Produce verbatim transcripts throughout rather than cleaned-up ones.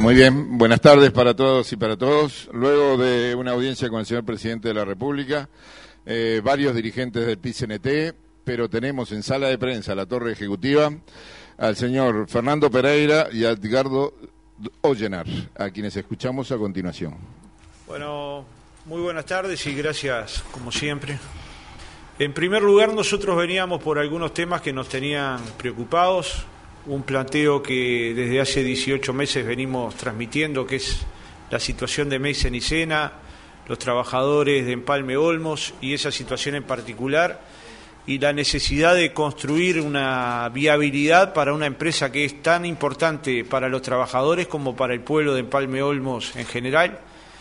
Muy bien, buenas tardes para todos y para todos. Luego de una audiencia con el señor Presidente de la República, eh, varios dirigentes del P I C N T, pero tenemos en sala de prensa, la Torre Ejecutiva, al señor Fernando Pereira y a Edgardo Ollenar, a quienes escuchamos a continuación. Bueno, muy buenas tardes y gracias, como siempre. En primer lugar, nosotros veníamos por algunos temas que nos tenían preocupados. Un planteo que desde hace dieciocho meses venimos transmitiendo, que es la situación de Meissen y Sena, los trabajadores de Empalme Olmos y esa situación en particular, y la necesidad de construir una viabilidad para una empresa que es tan importante para los trabajadores como para el pueblo de Empalme Olmos en general.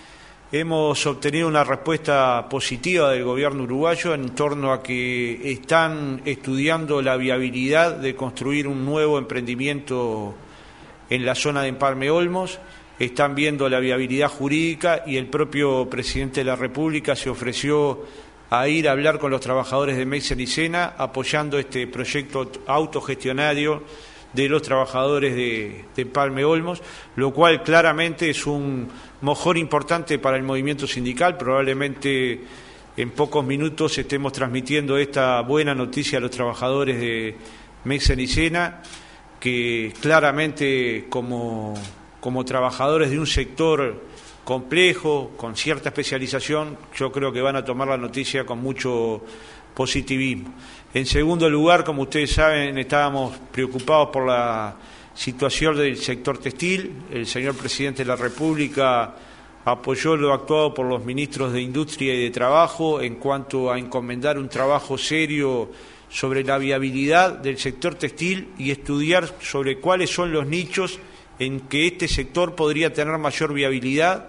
Hemos obtenido una respuesta positiva del gobierno uruguayo en torno a que están estudiando la viabilidad de construir un nuevo emprendimiento en la zona de Empalme Olmos, están viendo la viabilidad jurídica y el propio presidente de la República se ofreció a ir a hablar con los trabajadores de Meissen y Sena apoyando este proyecto autogestionario de los trabajadores de, de Empalme Olmos, lo cual claramente es un mojón importante para el movimiento sindical. Probablemente en pocos minutos estemos transmitiendo esta buena noticia a los trabajadores de Meissen y Sena, que claramente como, como trabajadores de un sector complejo, con cierta especialización, yo creo que van a tomar la noticia con mucho positivismo. En segundo lugar, como ustedes saben, estábamos preocupados por la situación del sector textil. El señor Presidente de la República apoyó lo actuado por los ministros de Industria y de Trabajo en cuanto a encomendar un trabajo serio sobre la viabilidad del sector textil y estudiar sobre cuáles son los nichos en que este sector podría tener mayor viabilidad.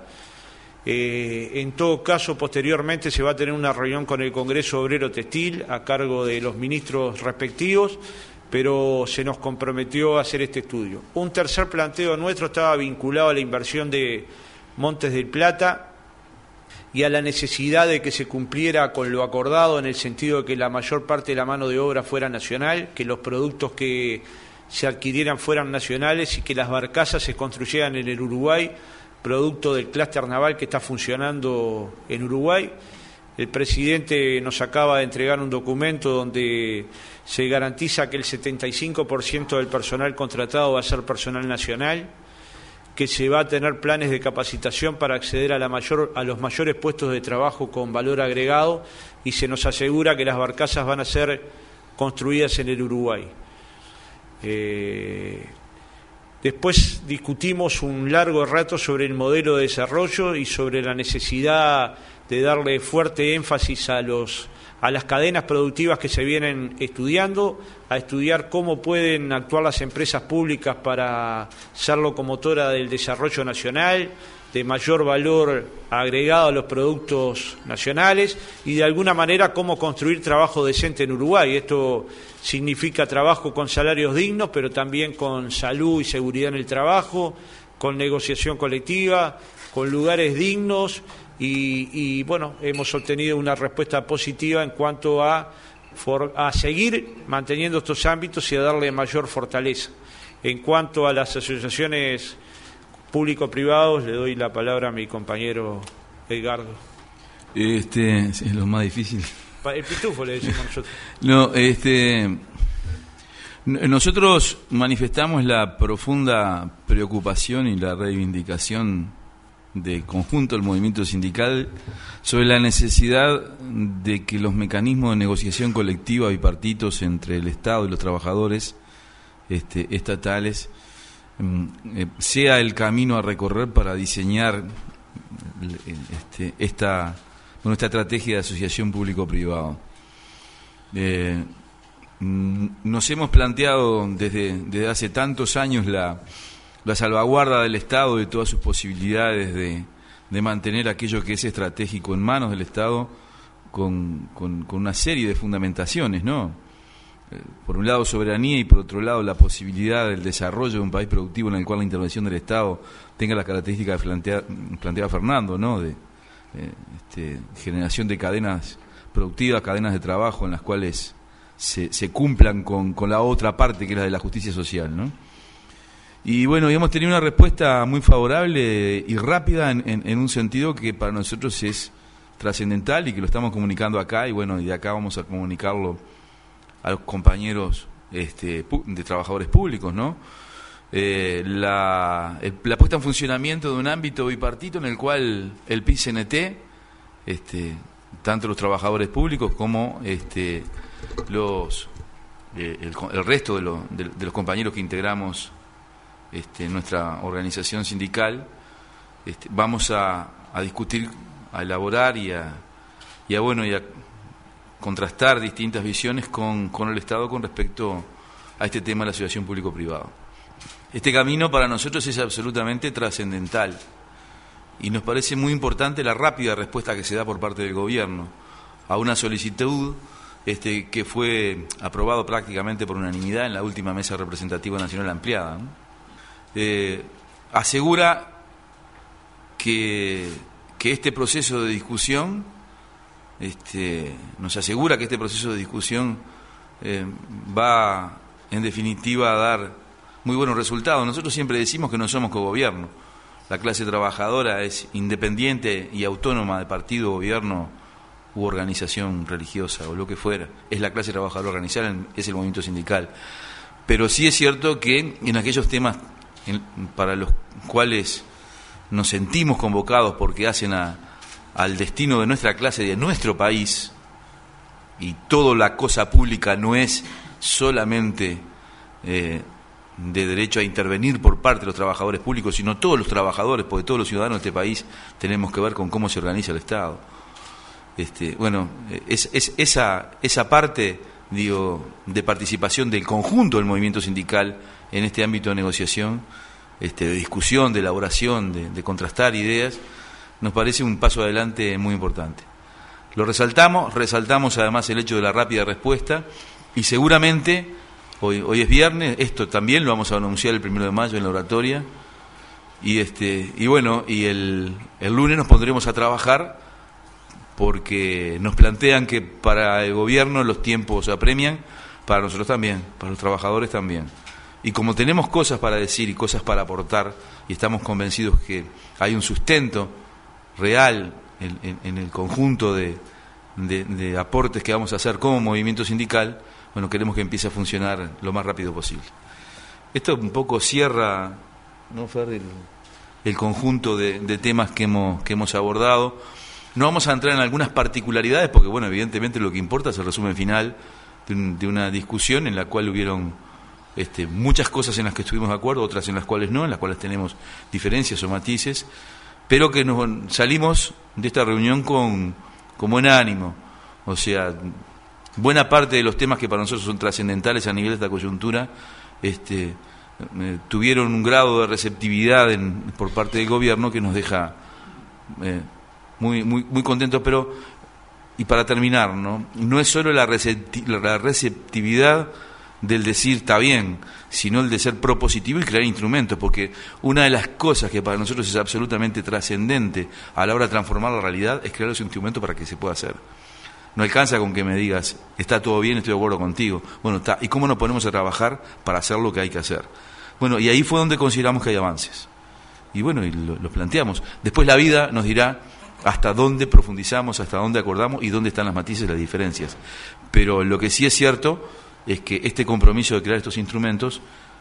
Eh, en todo caso, posteriormente se va a tener una reunión con el Congreso Obrero Textil a cargo de los ministros respectivos, pero se nos comprometió a hacer este estudio. Un tercer planteo nuestro estaba vinculado a la inversión de Montes del Plata y a la necesidad de que se cumpliera con lo acordado en el sentido de que la mayor parte de la mano de obra fuera nacional, que los productos que se adquirieran fueran nacionales y que las barcazas se construyeran en el Uruguay, producto del clúster naval que está funcionando en Uruguay. El presidente nos acaba de entregar un documento donde se garantiza que el setenta y cinco por ciento del personal contratado va a ser personal nacional, que se va a tener planes de capacitación para acceder a, la mayor, a los mayores puestos de trabajo con valor agregado y se nos asegura que las barcazas van a ser construidas en el Uruguay. Eh, Después discutimos un largo rato sobre el modelo de desarrollo y sobre la necesidad de darle fuerte énfasis a los a las cadenas productivas que se vienen estudiando, a estudiar cómo pueden actuar las empresas públicas para ser locomotora del desarrollo nacional, de mayor valor agregado a los productos nacionales y de alguna manera cómo construir trabajo decente en Uruguay. Esto significa trabajo con salarios dignos, pero también con salud y seguridad en el trabajo, con negociación colectiva, con lugares dignos y, y bueno, hemos obtenido una respuesta positiva en cuanto a, for, a seguir manteniendo estos ámbitos y a darle mayor fortaleza. En cuanto a las asociaciones público-privados, le doy la palabra a mi compañero Edgardo. Este es lo más difícil. El pitufo le decimos nosotros. No, este, nosotros manifestamos la profunda preocupación y la reivindicación del conjunto del movimiento sindical sobre la necesidad de que los mecanismos de negociación colectiva bipartitos entre el Estado y los trabajadores este, estatales eh, sea el camino a recorrer para diseñar este, esta Bueno, esta estrategia de asociación público-privado. Eh, nos hemos planteado desde, desde hace tantos años la, la salvaguarda del Estado de todas sus posibilidades de, de mantener aquello que es estratégico en manos del Estado con, con, con una serie de fundamentaciones, ¿no? Eh, por un lado soberanía y por otro lado la posibilidad del desarrollo de un país productivo en el cual la intervención del Estado tenga las características que plantea, planteaba Fernando, ¿no? De, Eh, este, generación de cadenas productivas, cadenas de trabajo en las cuales se, se cumplan con, con la otra parte que es la de la justicia social, ¿no? Y bueno, y hemos tenido una respuesta muy favorable y rápida en, en, en un sentido que para nosotros es trascendental y que lo estamos comunicando acá, y bueno, y de acá vamos a comunicarlo a los compañeros este, de trabajadores públicos, ¿no? Eh, la, el, la puesta en funcionamiento de un ámbito bipartito en el cual el P I C N T, este, tanto los trabajadores públicos como este, los eh, el, el resto de, lo, de, de los compañeros que integramos este, nuestra organización sindical, este, vamos a, a discutir, a elaborar y a, y a bueno y a contrastar distintas visiones con, con el Estado con respecto a este tema de la asociación público-privado. Este camino para nosotros es absolutamente trascendental y nos parece muy importante la rápida respuesta que se da por parte del gobierno a una solicitud este, que fue aprobado prácticamente por unanimidad en la última mesa representativa nacional ampliada, ¿no? Eh, asegura que, que este proceso de discusión este, nos asegura que este proceso de discusión eh, va en definitiva a dar muy buenos resultados. Nosotros siempre decimos que no somos cogobierno. La clase trabajadora es independiente y autónoma de partido, gobierno u organización religiosa o lo que fuera. Es la clase trabajadora organizada, es el movimiento sindical. Pero sí es cierto que en aquellos temas en, para los cuales nos sentimos convocados porque hacen a, al destino de nuestra clase, de nuestro país, y toda la cosa pública no es solamente eh, de derecho a intervenir por parte de los trabajadores públicos, sino todos los trabajadores, porque todos los ciudadanos de este país tenemos que ver con cómo se organiza el Estado. Este, bueno, es, es esa, esa parte, digo, de participación del conjunto del movimiento sindical en este ámbito de negociación, este, de discusión, de elaboración, de, de contrastar ideas, nos parece un paso adelante muy importante. Lo resaltamos, resaltamos además el hecho de la rápida respuesta, y seguramente, hoy, hoy es viernes, esto también lo vamos a anunciar el primero de mayo en la oratoria, y este, y bueno, y el, el lunes nos pondremos a trabajar, porque nos plantean que para el gobierno los tiempos apremian, para nosotros también, para los trabajadores también. Y como tenemos cosas para decir y cosas para aportar, y estamos convencidos que hay un sustento real en, en, en el conjunto de, de, de aportes que vamos a hacer como movimiento sindical, bueno, queremos que empiece a funcionar lo más rápido posible. Esto un poco cierra, ¿no, Fer?, el, el conjunto de, de temas que hemos, que hemos abordado. No vamos a entrar en algunas particularidades porque, bueno, evidentemente lo que importa es el resumen final de, un, de una discusión en la cual hubieron este, muchas cosas en las que estuvimos de acuerdo, otras en las cuales no, en las cuales tenemos diferencias o matices, pero que nos salimos de esta reunión con, con buen ánimo. O sea, buena parte de los temas que para nosotros son trascendentales a nivel de esta coyuntura este, eh, tuvieron un grado de receptividad en, por parte del gobierno que nos deja eh, muy, muy, muy contentos. Pero, y para terminar, no, no es solo la, recepti- la receptividad del decir está bien, sino el de ser propositivo y crear instrumentos, porque una de las cosas que para nosotros es absolutamente trascendente a la hora de transformar la realidad es crear los instrumentos para que se pueda hacer. No alcanza con que me digas, está todo bien, estoy de acuerdo contigo. Bueno, está, ¿y cómo nos ponemos a trabajar para hacer lo que hay que hacer? Bueno, y ahí fue donde consideramos que hay avances. Y bueno, y lo, lo planteamos. Después la vida nos dirá hasta dónde profundizamos, hasta dónde acordamos y dónde están las matices, las diferencias. Pero lo que sí es cierto es que este compromiso de crear estos instrumentos,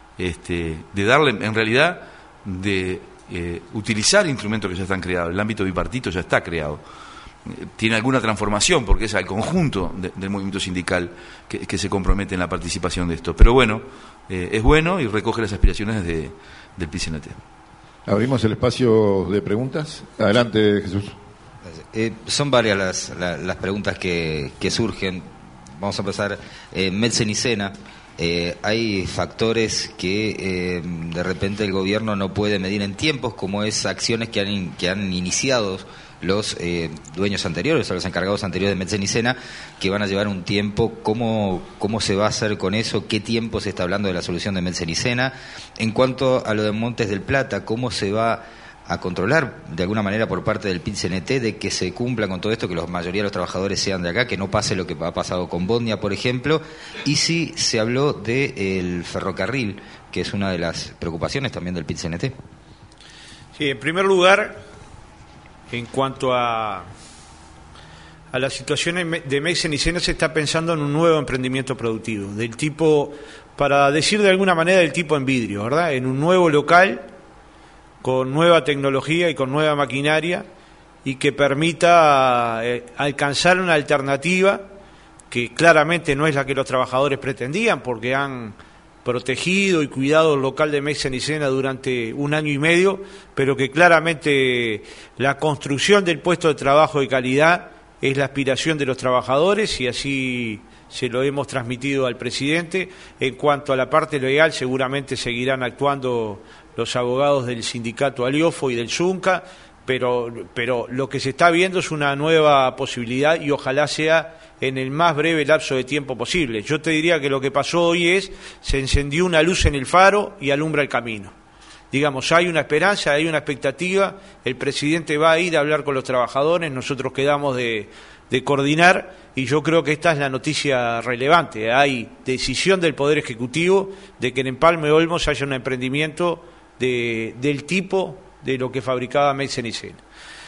este, de darle, en realidad, de eh, utilizar instrumentos que ya están creados, el ámbito bipartito ya está creado, eh, tiene alguna transformación porque es al conjunto de, del movimiento sindical que, que se compromete en la participación de esto. Pero bueno, eh, es bueno y recoge las aspiraciones de, del P I C N T. Abrimos el espacio de preguntas. Adelante, Jesús. Eh, son varias las, las, las preguntas que, que surgen. Vamos a empezar. Eh, Medsen y Sena, eh, hay factores que eh, de repente el gobierno no puede medir en tiempos, como es acciones que han, que han iniciado los eh, dueños anteriores o los encargados anteriores de Medsen y Sena, que van a llevar un tiempo. ¿Cómo, cómo se va a hacer con eso? ¿Qué tiempo se está hablando de la solución de Medsen y Sena? En cuanto a lo de Montes del Plata, ¿cómo se va a controlar de alguna manera por parte del P I T C N T de que se cumpla con todo esto, que la mayoría de los trabajadores sean de acá, que no pase lo que ha pasado con Bodnia, por ejemplo, y si se habló del ferrocarril, que es una de las preocupaciones también del P I T C N T. Sí, en primer lugar, en cuanto a, a la situación de Meixen y Sena, se está pensando en un nuevo emprendimiento productivo, del tipo, para decir de alguna manera, del tipo en vidrio, ¿verdad? En un nuevo local, con nueva tecnología y con nueva maquinaria, y que permita eh, alcanzar una alternativa que claramente no es la que los trabajadores pretendían, porque han protegido y cuidado el local de Meixen y Sena durante un año y medio, pero que claramente la construcción del puesto de trabajo de calidad es la aspiración de los trabajadores, y así se lo hemos transmitido al presidente. En cuanto a la parte legal, seguramente seguirán actuando los abogados del sindicato Aliofo y del Zunca, pero, pero lo que se está viendo es una nueva posibilidad, y ojalá sea en el más breve lapso de tiempo posible. Yo te diría que lo que pasó hoy es, se encendió una luz en el faro y alumbra el camino. Digamos, hay una esperanza, hay una expectativa, el presidente va a ir a hablar con los trabajadores, nosotros quedamos de, de coordinar, y yo creo que esta es la noticia relevante. Hay decisión del Poder Ejecutivo de que en Empalme Olmos haya un emprendimiento de, del tipo de lo que fabricaba Meixen y Sena.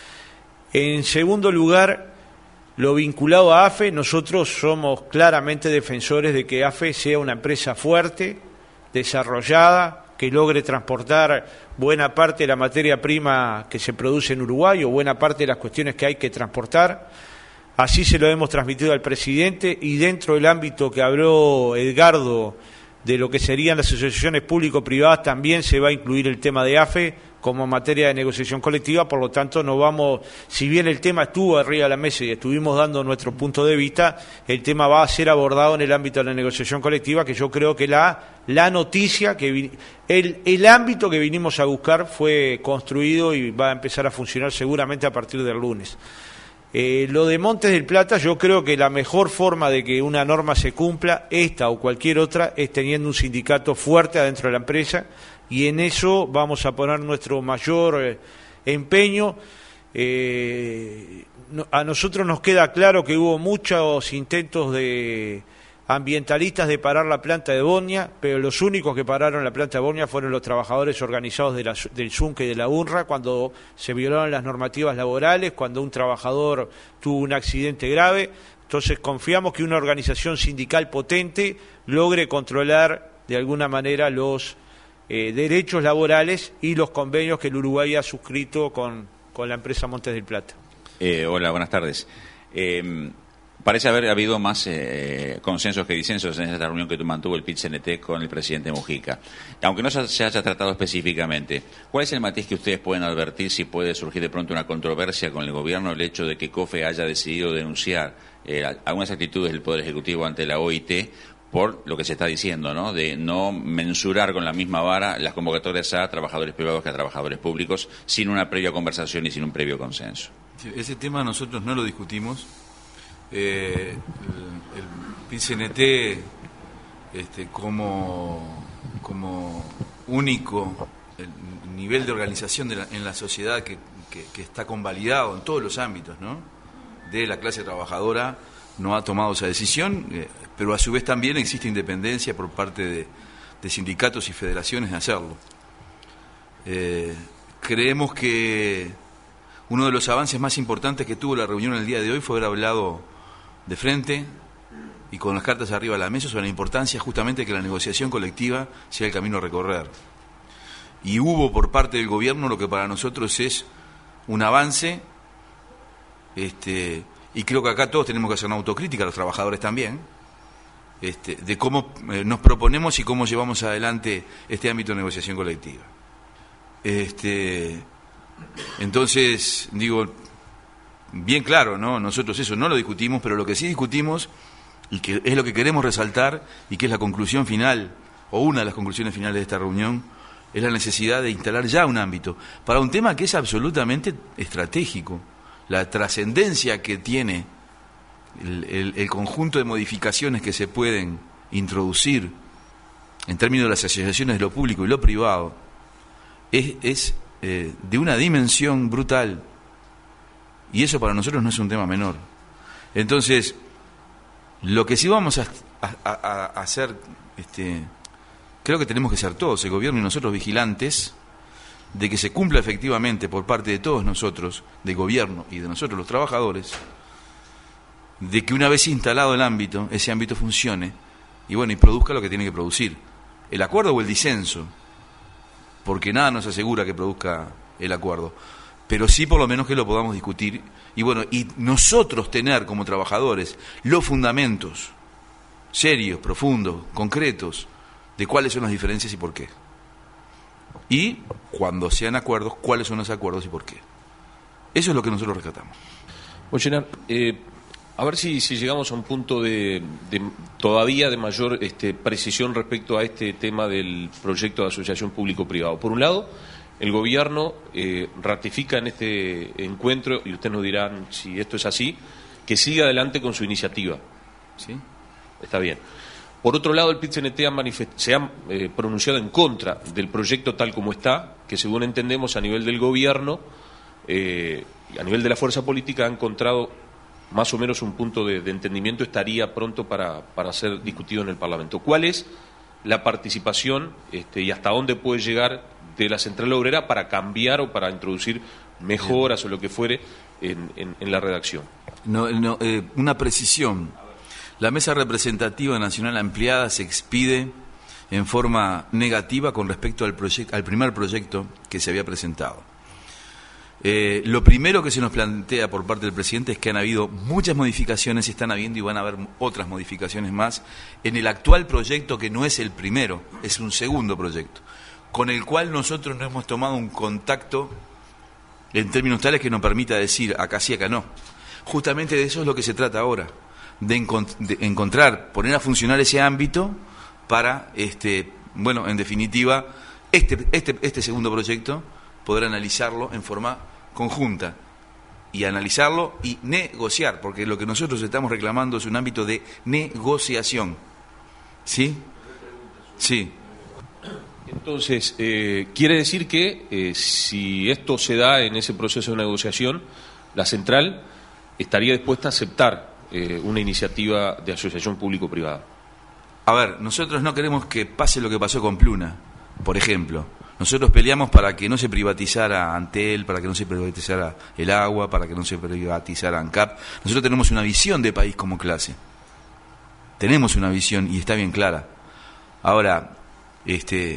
En segundo lugar, lo vinculado a A F E, nosotros somos claramente defensores de que A F E sea una empresa fuerte, desarrollada, que logre transportar buena parte de la materia prima que se produce en Uruguay, o buena parte de las cuestiones que hay que transportar. Así se lo hemos transmitido al presidente, y dentro del ámbito que habló Edgardo de lo que serían las asociaciones público-privadas, también se va a incluir el tema de A F E como materia de negociación colectiva. Por lo tanto, no vamos, si bien el tema estuvo arriba de la mesa y estuvimos dando nuestro punto de vista, el tema va a ser abordado en el ámbito de la negociación colectiva, que yo creo que la, la noticia, que el, el ámbito que vinimos a buscar fue construido y va a empezar a funcionar seguramente a partir del lunes. Eh, lo de Montes del Plata, yo creo que la mejor forma de que una norma se cumpla, esta o cualquier otra, es teniendo un sindicato fuerte adentro de la empresa, y en eso vamos a poner nuestro mayor eh, empeño. Eh, no, a nosotros nos queda claro que hubo muchos intentos de ambientalistas de parar la planta de Bodnia, pero los únicos que pararon la planta de Bodnia fueron los trabajadores organizados de la, del Zunca y de la UNRWA, cuando se violaron las normativas laborales, cuando un trabajador tuvo un accidente grave. Entonces confiamos que una organización sindical potente logre controlar de alguna manera los eh, derechos laborales y los convenios que el Uruguay ha suscrito con, con la empresa Montes del Plata. Eh, hola, buenas tardes. Eh, Parece haber habido más eh, consensos que disensos en esta reunión que mantuvo el P I T C N T con el presidente Mujica. Aunque no se haya tratado específicamente, ¿cuál es el matiz que ustedes pueden advertir si puede surgir de pronto una controversia con el gobierno el hecho de que COFE haya decidido denunciar eh, algunas actitudes del Poder Ejecutivo ante la O I T por lo que se está diciendo, ¿no?, de no mensurar con la misma vara las convocatorias a trabajadores privados que a trabajadores públicos sin una previa conversación y sin un previo consenso? Sí, ese tema nosotros no lo discutimos. Eh, el, el P I C N T este, como, como único el nivel de organización de la, en la sociedad que, que, que está convalidado en todos los ámbitos, ¿no?, de la clase trabajadora, no ha tomado esa decisión, eh, pero a su vez también existe independencia por parte de, de sindicatos y federaciones de hacerlo. Eh, creemos que uno de los avances más importantes que tuvo la reunión el día de hoy fue haber hablado de frente y con las cartas arriba de la mesa sobre la importancia justamente de que la negociación colectiva sea el camino a recorrer. Y hubo por parte del gobierno lo que para nosotros es un avance, este, y creo que acá todos tenemos que hacer una autocrítica, los trabajadores también, este, de cómo eh, nos proponemos y cómo llevamos adelante este ámbito de negociación colectiva. Este, entonces, digo, bien claro, ¿no? Nosotros eso no lo discutimos, pero lo que sí discutimos, y que es lo que queremos resaltar, y que es la conclusión final, o una de las conclusiones finales de esta reunión, es la necesidad de instalar ya un ámbito, para un tema que es absolutamente estratégico, la trascendencia que tiene el, el, el conjunto de modificaciones que se pueden introducir en términos de las asociaciones de lo público y lo privado, es, es eh, de una dimensión brutal, y eso para nosotros no es un tema menor. Entonces, lo que sí vamos a, a, a, a hacer, este, creo que tenemos que ser todos, el gobierno y nosotros, vigilantes de que se cumpla efectivamente por parte de todos nosotros, del gobierno y de nosotros los trabajadores, de que una vez instalado el ámbito, ese ámbito funcione y bueno, y produzca lo que tiene que producir, el acuerdo o el disenso, porque nada nos asegura que produzca el acuerdo, pero sí por lo menos que lo podamos discutir y bueno, y nosotros tener como trabajadores los fundamentos serios, profundos, concretos, de cuáles son las diferencias y por qué. Y cuando sean acuerdos, cuáles son los acuerdos y por qué. Eso es lo que nosotros rescatamos. Oye, eh, a ver si, si llegamos a un punto de, de todavía de mayor este, precisión respecto a este tema del proyecto de asociación público-privado. Por un lado, el gobierno eh, ratifica en este encuentro, y ustedes nos dirán si esto es así, que siga adelante con su iniciativa. ¿Sí? Está bien. Por otro lado, el P I T C N T ha manifest- se ha eh, pronunciado en contra del proyecto tal como está, que según entendemos a nivel del gobierno, eh, a nivel de la fuerza política ha encontrado más o menos un punto de, de entendimiento, estaría pronto para, para ser discutido en el Parlamento. ¿Cuál es la participación este, y hasta dónde puede llegar de la Central Obrera para cambiar o para introducir mejoras o lo que fuere en, en, en la redacción? No, no, eh, una precisión. La mesa representativa nacional ampliada se expide en forma negativa con respecto al, proyecto, al primer proyecto que se había presentado. Eh, lo primero que se nos plantea por parte del presidente es que han habido muchas modificaciones, están habiendo y van a haber otras modificaciones más en el actual proyecto, que no es el primero, es un segundo proyecto, con el cual nosotros no hemos tomado un contacto en términos tales que nos permita decir acá sí, acá no. Justamente de eso es lo que se trata ahora. De, encont- de encontrar, poner a funcionar ese ámbito para, este, bueno, en definitiva, este, este, este segundo proyecto, poder analizarlo en forma conjunta y analizarlo y negociar, porque lo que nosotros estamos reclamando es un ámbito de negociación. ¿Sí? Sí. Entonces, eh, quiere decir que eh, si esto se da en ese proceso de negociación, la central estaría dispuesta a aceptar Eh, una iniciativa de asociación público-privada. A ver, nosotros no queremos que pase lo que pasó con Pluna, por ejemplo. Nosotros peleamos para que no se privatizara Antel, para que no se privatizara el agua, para que no se privatizara ANCAP. Nosotros tenemos una visión de país como clase. Tenemos una visión y está bien clara. Ahora, este,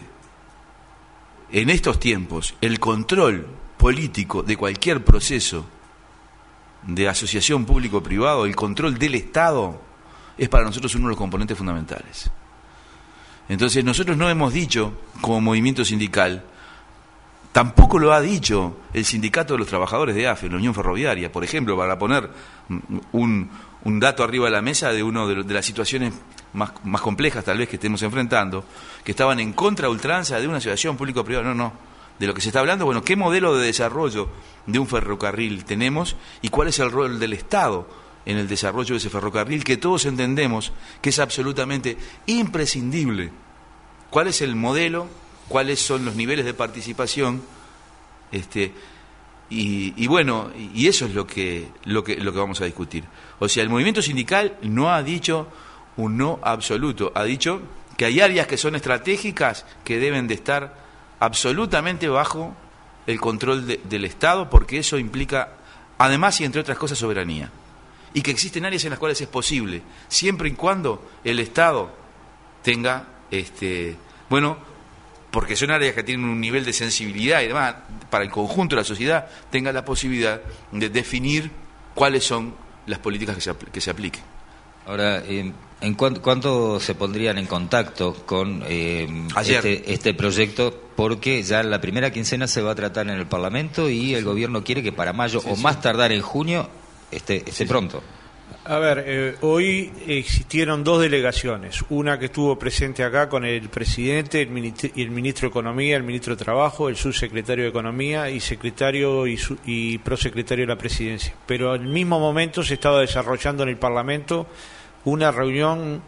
en estos tiempos, el control político de cualquier proceso de asociación público-privado, el control del Estado, es para nosotros uno de los componentes fundamentales. Entonces nosotros no hemos dicho, como movimiento sindical, tampoco lo ha dicho el Sindicato de los Trabajadores de A F E, la Unión Ferroviaria, por ejemplo, para poner un, un dato arriba de la mesa de una de, de las situaciones más, más complejas tal vez que estemos enfrentando, que estaban en contra ultranza de una asociación público-privada. No, no. De lo que se está hablando, bueno, ¿qué modelo de desarrollo de un ferrocarril tenemos y cuál es el rol del Estado en el desarrollo de ese ferrocarril que todos entendemos que es absolutamente imprescindible? ¿Cuál es el modelo? ¿Cuáles son los niveles de participación? Este, y, y bueno, y eso es lo que, lo que, lo que vamos a discutir. O sea, el movimiento sindical no ha dicho un no absoluto, ha dicho que hay áreas que son estratégicas que deben de estar absolutamente bajo el control de, del Estado, porque eso implica, además y entre otras cosas, soberanía. Y que existen áreas en las cuales es posible, siempre y cuando el Estado tenga, este, bueno, porque son áreas que tienen un nivel de sensibilidad y demás, para el conjunto de la sociedad, tenga la posibilidad de definir cuáles son las políticas que se, apl- que se apliquen. Ahora, eh, ¿en cuánto, cuánto se pondrían en contacto con eh, este, este proyecto? Porque ya la primera quincena se va a tratar en el Parlamento y el gobierno quiere que para mayo sí, o sí. más tardar en junio esté, esté sí, pronto. A ver, eh, hoy existieron dos delegaciones, una que estuvo presente acá con el presidente, el ministro, el ministro de Economía, el ministro de Trabajo, el subsecretario de Economía y secretario y, su, y prosecretario de la Presidencia. Pero al mismo momento se estaba desarrollando en el Parlamento una reunión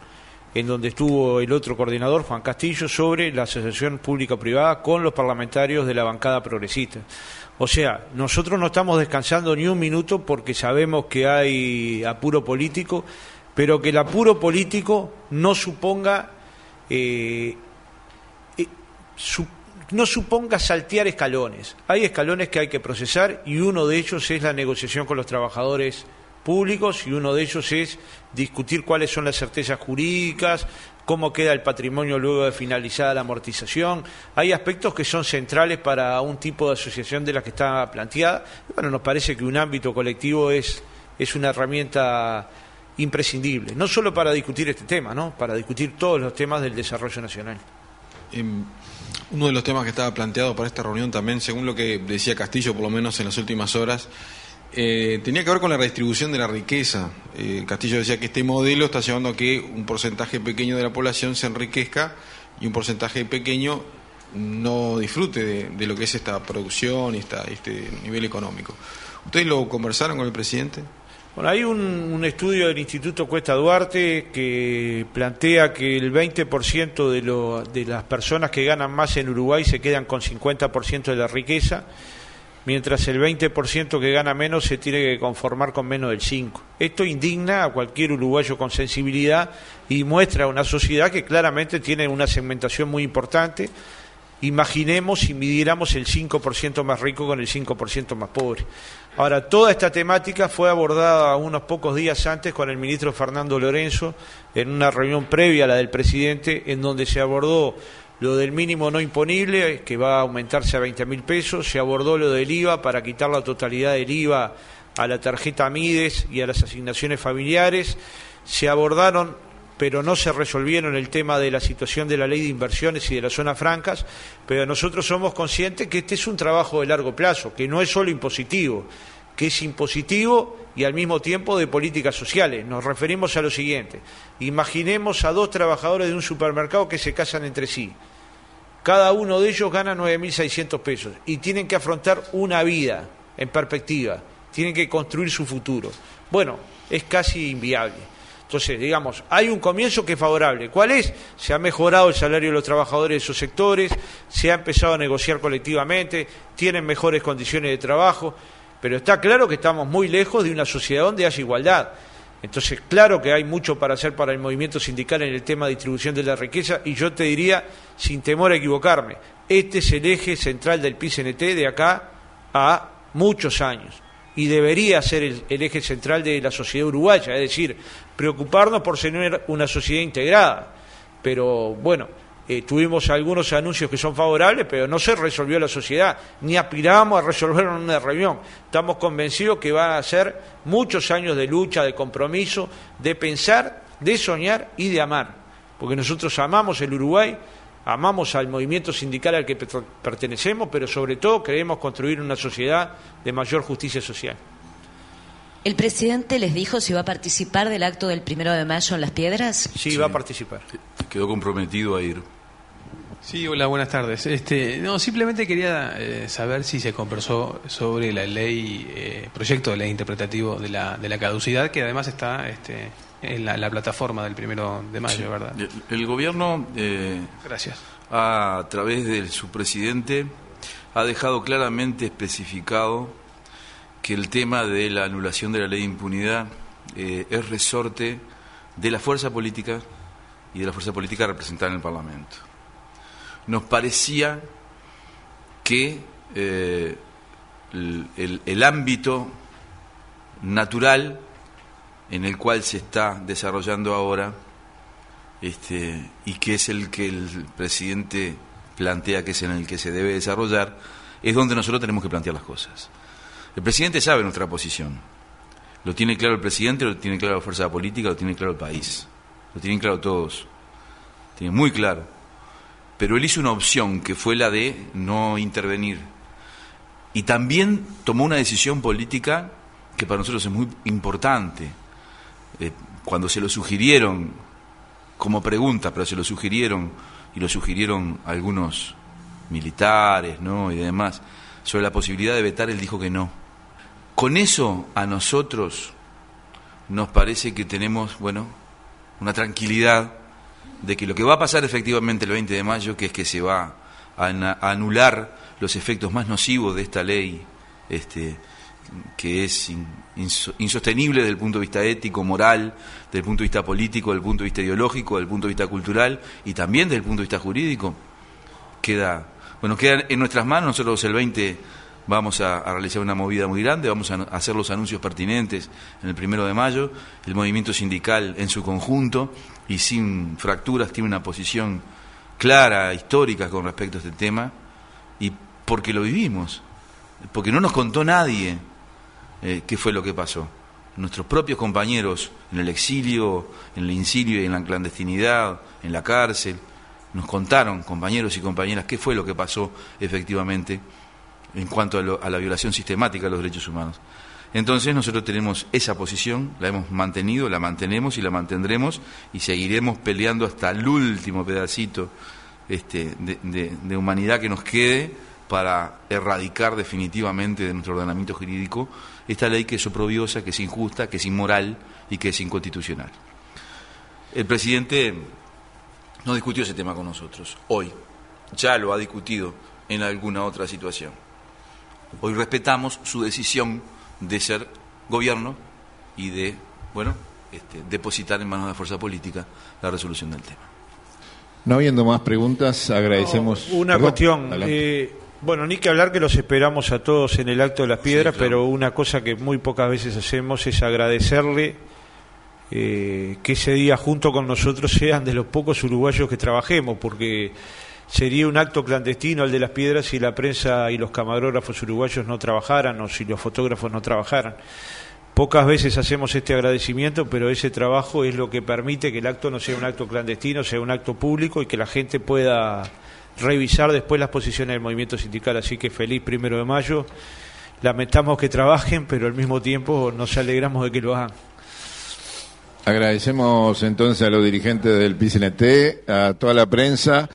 en donde estuvo el otro coordinador, Juan Castillo, sobre la asociación pública-privada con los parlamentarios de la bancada progresista. O sea, nosotros no estamos descansando ni un minuto porque sabemos que hay apuro político, pero que el apuro político no suponga eh, eh, su, no suponga saltear escalones. Hay escalones que hay que procesar y uno de ellos es la negociación con los trabajadores públicos y uno de ellos es discutir cuáles son las certezas jurídicas, cómo queda el patrimonio luego de finalizada la amortización. Hay aspectos que son centrales para un tipo de asociación de la que está planteada. Bueno, nos parece que un ámbito colectivo es, es una herramienta imprescindible, no solo para discutir este tema, ¿no? Para discutir todos los temas del desarrollo nacional. Eh, uno de los temas que estaba planteado para esta reunión también, según lo que decía Castillo, por lo menos en las últimas horas, eh, tenía que ver con la redistribución de la riqueza. Eh, Castillo decía que este modelo está llevando a que un porcentaje pequeño de la población se enriquezca y un porcentaje pequeño no disfrute de, de lo que es esta producción y esta, este nivel económico. ¿Ustedes lo conversaron con el presidente? Bueno, hay un, un estudio del Instituto Cuesta Duarte que plantea que el veinte por ciento de, lo, de las personas que ganan más en Uruguay se quedan con cincuenta por ciento de la riqueza, mientras el veinte por ciento que gana menos se tiene que conformar con menos del cinco por ciento. Esto indigna a cualquier uruguayo con sensibilidad y muestra una sociedad que claramente tiene una segmentación muy importante. Imaginemos si midiéramos el cinco por ciento más rico con el cinco por ciento más pobre. Ahora, toda esta temática fue abordada unos pocos días antes con el ministro Fernando Lorenzo en una reunión previa a la del presidente, en donde se abordó lo del mínimo no imponible, que va a aumentarse a veinte mil pesos, se abordó lo del I V A para quitar la totalidad del I V A a la tarjeta Mides y a las asignaciones familiares, se abordaron, pero no se resolvieron el tema de la situación de la ley de inversiones y de las zonas francas, pero nosotros somos conscientes que este es un trabajo de largo plazo, que no es solo impositivo, que es impositivo y al mismo tiempo de políticas sociales. Nos referimos a lo siguiente: imaginemos a dos trabajadores de un supermercado que se casan entre sí. Cada uno de ellos gana nueve mil seiscientos pesos y tienen que afrontar una vida en perspectiva, tienen que construir su futuro. Bueno, es casi inviable. Entonces, digamos, hay un comienzo que es favorable. ¿Cuál es? Se ha mejorado el salario de los trabajadores de esos sectores, se ha empezado a negociar colectivamente, tienen mejores condiciones de trabajo, pero está claro que estamos muy lejos de una sociedad donde haya igualdad. Entonces, claro que hay mucho para hacer para el movimiento sindical en el tema de distribución de la riqueza, y yo te diría, sin temor a equivocarme, este es el eje central del P I C N T de acá a muchos años. Y debería ser el, el eje central de la sociedad uruguaya, es decir, preocuparnos por tener una sociedad integrada. Pero bueno, eh, tuvimos algunos anuncios que son favorables, pero no se resolvió la sociedad, ni aspiramos a resolverlo en una reunión. Estamos convencidos que van a ser muchos años de lucha, de compromiso, de pensar, de soñar y de amar. Porque nosotros amamos el Uruguay, amamos al movimiento sindical al que pertenecemos, pero sobre todo queremos construir una sociedad de mayor justicia social. ¿El presidente les dijo si va a participar del acto del primero de mayo en Las Piedras? Sí, sí, va a participar. Quedó comprometido a ir. Sí, hola, buenas tardes. Este, no, simplemente quería eh, saber si se conversó sobre la ley, eh, proyecto de ley interpretativo de la, de la caducidad, que además está este, en la, la plataforma del primero de mayo, sí, ¿verdad? El, el gobierno, eh, Gracias. Ha, a través de su presidente, ha dejado claramente especificado que el tema de la anulación de la ley de impunidad eh, es resorte de la fuerza política y de la fuerza política representada en el Parlamento. Nos parecía que eh, el, el, el ámbito natural en el cual se está desarrollando ahora, este, y que es el que el presidente plantea que es en el que se debe desarrollar, es donde nosotros tenemos que plantear las cosas. El presidente sabe nuestra posición, lo tiene claro el presidente, lo tiene claro la fuerza política, lo tiene claro el país, lo tienen claro todos, lo tiene muy claro, pero él hizo una opción que fue la de no intervenir, y también tomó una decisión política que para nosotros es muy importante. Eh, cuando se lo sugirieron como pregunta, pero se lo sugirieron y lo sugirieron algunos militares, ¿no?, y demás, sobre la posibilidad de vetar, él dijo que no. Con eso a nosotros nos parece que tenemos, bueno, una tranquilidad de que lo que va a pasar efectivamente el veinte de mayo, que es que se va a, a anular los efectos más nocivos de esta ley, este, que es in, ins, insostenible desde el punto de vista ético, moral, desde el punto de vista político, desde el punto de vista ideológico, desde el punto de vista cultural y también desde el punto de vista jurídico, queda, bueno, queda en nuestras manos. Nosotros el veinte vamos a, a realizar una movida muy grande, vamos a hacer los anuncios pertinentes en el primero de mayo. El movimiento sindical en su conjunto y sin fracturas tiene una posición clara, histórica con respecto a este tema, y porque lo vivimos, porque no nos contó nadie eh, qué fue lo que pasó. Nuestros propios compañeros en el exilio, en el incilio y en la clandestinidad, en la cárcel, nos contaron, compañeros y compañeras, qué fue lo que pasó efectivamente en cuanto a, lo, a la violación sistemática de los derechos humanos. Entonces nosotros tenemos esa posición, la hemos mantenido, la mantenemos y la mantendremos y seguiremos peleando hasta el último pedacito este, de, de, de humanidad que nos quede para erradicar definitivamente de nuestro ordenamiento jurídico esta ley que es oprobiosa, que es injusta, que es inmoral y que es inconstitucional. El presidente no discutió ese tema con nosotros hoy, ya lo ha discutido en alguna otra situación. Hoy respetamos su decisión de ser gobierno y de, bueno, este, depositar en manos de la fuerza política la resolución del tema. No habiendo más preguntas, agradecemos. No, una Perdón, cuestión, eh, bueno, ni que hablar que los esperamos a todos en el acto de las piedras, sí, claro. Pero una cosa que muy pocas veces hacemos es agradecerle eh, que ese día junto con nosotros sean de los pocos uruguayos que trabajemos, porque sería un acto clandestino el de las piedras si la prensa y los camarógrafos uruguayos no trabajaran o si los fotógrafos no trabajaran. Pocas veces hacemos este agradecimiento, pero ese trabajo es lo que permite que el acto no sea un acto clandestino, sea un acto público y que la gente pueda revisar después las posiciones del movimiento sindical. Así que feliz primero de mayo. Lamentamos que trabajen, pero al mismo tiempo nos alegramos de que lo hagan. Agradecemos entonces a los dirigentes del P I C N T, a toda la prensa.